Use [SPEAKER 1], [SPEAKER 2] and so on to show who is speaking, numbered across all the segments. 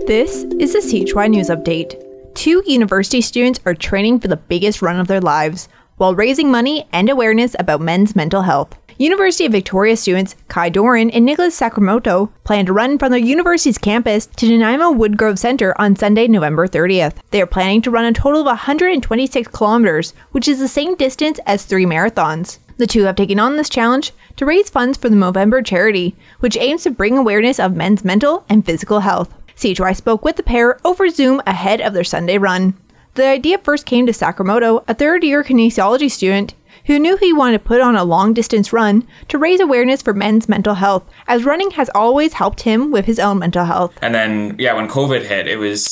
[SPEAKER 1] This is the CHY News Update. 2 university students are training for the biggest run of their lives while raising money and awareness about men's mental health. University of Victoria students Kai Doran and Nicholas Sakamoto plan to run from their university's campus to Nanaimo Woodgrove Centre on Sunday, November 30th. They are planning to run a total of 126 kilometers, which is the same distance as 3 marathons. The two have taken on this challenge to raise funds for the Movember charity, which aims to bring awareness of men's mental and physical health. CHY spoke with the pair over Zoom ahead of their Sunday run. The idea first came to Sakamoto, a third-year kinesiology student, who knew he wanted to put on a long-distance run to raise awareness for men's mental health, as running has always helped him with his own mental health.
[SPEAKER 2] And then, when COVID hit,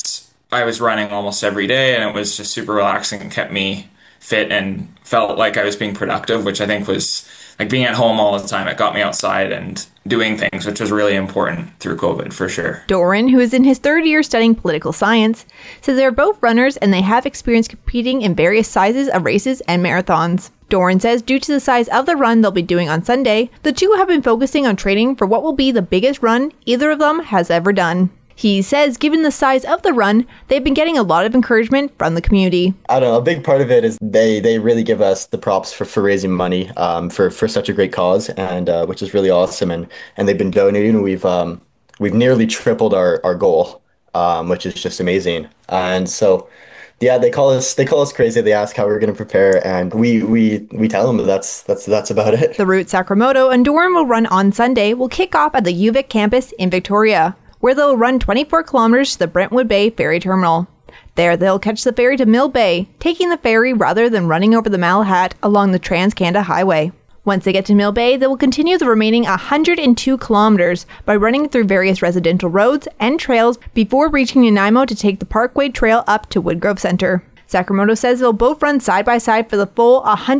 [SPEAKER 2] I was running almost every day, and it was just super relaxing and kept me fit and felt like I was being productive, which I think was like being at home all the time. It got me outside and doing things, which was really important through COVID for sure.
[SPEAKER 1] Doran, who is in his 3rd year studying political science, says they're both runners and they have experience competing in various sizes of races and marathons. Doran says due to the size of the run they'll be doing on Sunday, the two have been focusing on training for what will be the biggest run either of them has ever done. He says given the size of the run, they've been getting a lot of encouragement from the community.
[SPEAKER 3] I don't know, a big part of it is they really give us the props for raising money for such a great cause, and which is really awesome. And they've been donating. We've nearly tripled our goal, which is just amazing. And so, yeah, they call us crazy. They ask how we're going to prepare, and we tell them that's about it.
[SPEAKER 1] The route Sakamoto and Doran will run on Sunday will kick off at the UVic campus in Victoria, where they'll run 24 kilometers to the Brentwood Bay Ferry Terminal. There, they'll catch the ferry to Mill Bay, taking the ferry rather than running over the Malahat along the Trans-Canada Highway. Once they get to Mill Bay, they will continue the remaining 102 kilometers by running through various residential roads and trails before reaching Nanaimo to take the Parkway Trail up to Woodgrove Centre. Sakamoto says they'll both run side by side for the full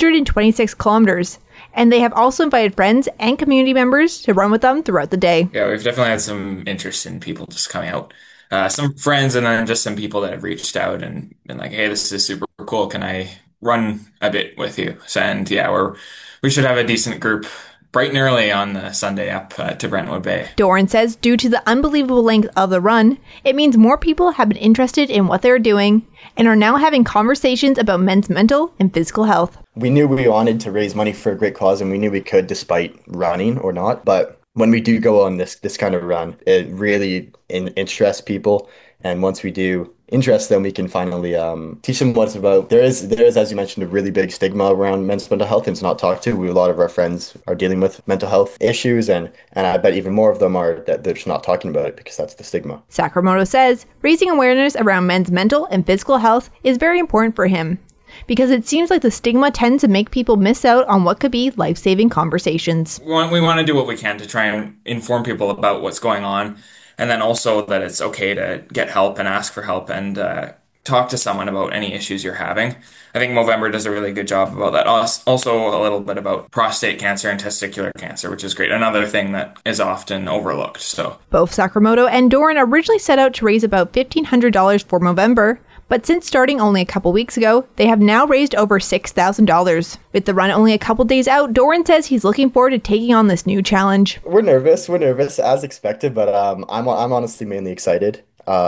[SPEAKER 1] 126 kilometers. And they have also invited friends and community members to run with them throughout the day.
[SPEAKER 2] Yeah, we've definitely had some interest in people just coming out. Some friends and then just some people that have reached out and been like, hey, this is super cool. Can I run a bit with you? And yeah, we should have a decent group bright and early on the Sunday up to Brentwood Bay.
[SPEAKER 1] Doran says due to the unbelievable length of the run, it means more people have been interested in what they're doing and are now having conversations about men's mental and physical health.
[SPEAKER 3] We knew we wanted to raise money for a great cause, and we knew we could despite running or not. But when we do go on this kind of run, it really interests people. And once we do interest them, we can finally teach them what it's about. There is, as you mentioned, a really big stigma around men's mental health, and it's not talked to. A lot of our friends are dealing with mental health issues, and I bet even more of them are that they're just not talking about it because that's the stigma.
[SPEAKER 1] Sakamoto says raising awareness around men's mental and physical health is very important for him, because it seems like the stigma tends to make people miss out on what could be life-saving conversations.
[SPEAKER 2] We want to do what we can to try and inform people about what's going on, and then also that it's okay to get help and ask for help and talk to someone about any issues you're having. I think Movember does a really good job about that. Also a little bit about prostate cancer and testicular cancer, which is great. Another thing that is often overlooked. So
[SPEAKER 1] both Sakamoto and Doran originally set out to raise about $1,500 for Movember, but since starting only a couple weeks ago, they have now raised over $6,000. With the run only a couple days out, Doran says he's looking forward to taking on this new challenge.
[SPEAKER 3] We're nervous as expected, but I'm honestly mainly excited.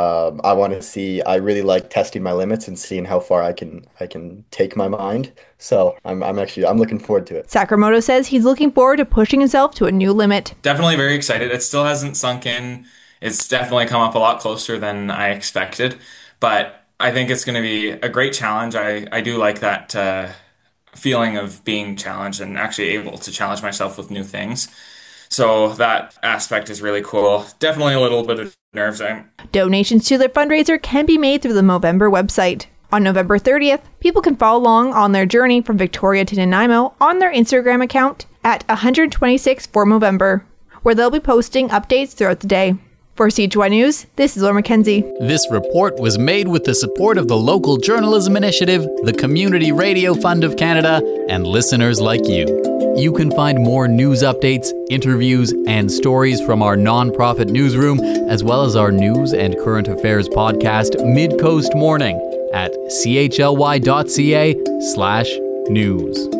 [SPEAKER 3] I really like testing my limits and seeing how far I can take my mind. So I'm looking forward to it.
[SPEAKER 1] Sakamoto says he's looking forward to pushing himself to a new limit.
[SPEAKER 2] Definitely very excited. It still hasn't sunk in. It's definitely come up a lot closer than I expected, but I think it's going to be a great challenge. I do like that feeling of being challenged and actually able to challenge myself with new things. So that aspect is really cool. Definitely a little bit of nerves.
[SPEAKER 1] Donations to their fundraiser can be made through the Movember website. On November 30th, people can follow along on their journey from Victoria to Nanaimo on their Instagram account at 126 for Movember, where they'll be posting updates throughout the day. For CHY News, this is Laura McKenzie.
[SPEAKER 4] This report was made with the support of the Local Journalism Initiative, the Community Radio Fund of Canada, and listeners like you. You can find more news updates, interviews, and stories from our nonprofit newsroom, as well as our news and current affairs podcast, Mid Coast Morning, at chly.ca/news.